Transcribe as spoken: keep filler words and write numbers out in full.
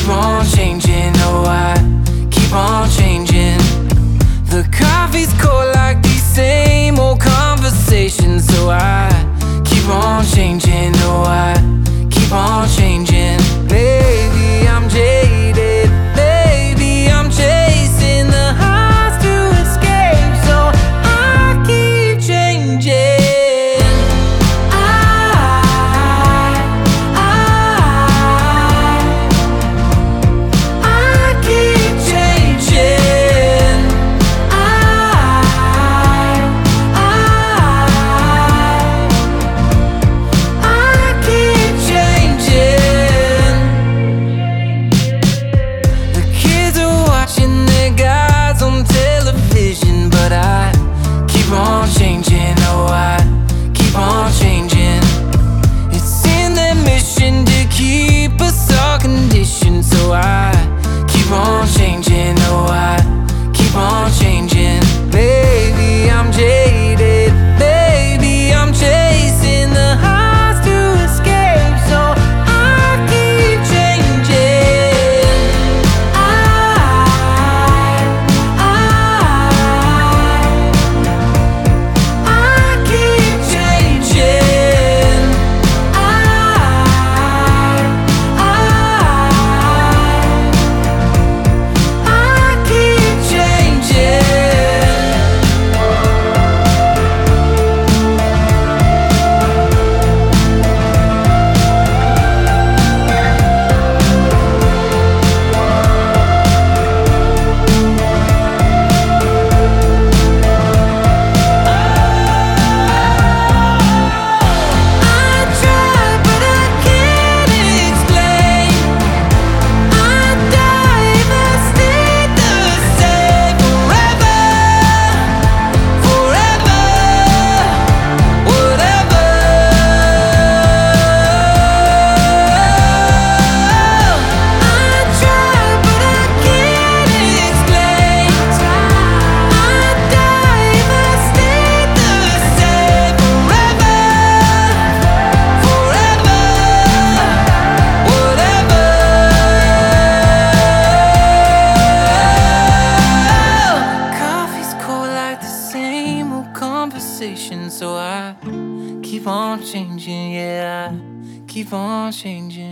on changing. Oh, I keep on changing. The coffee's cold like these same old conversations. So I keep on changing. Oh, I keep on changing. Baby, I'm jaded. Baby, I'm chasing the highs to escape. So I keep changing. I, I, I keep changing. I, I, I keep changing. The kids are watching their guys on television, but I keep on changing. Oh, I keep on changing. It's in their mission to keep us all conditioned. So I keep on changing. Oh, I keep on changing. Baby, I'm jaded. Baby, I'm chasing the highs to escape. So I keep changing. I, I, I keep changing. I, I, I keep changing. I try, but I can't explain. I die if I stay the same forever, forever, whatever. I try, but I can't explain. I die if I stay the same forever, forever, whatever. Coffee's cold like the same old conversation. So I keep on changing, yeah, I keep on changing.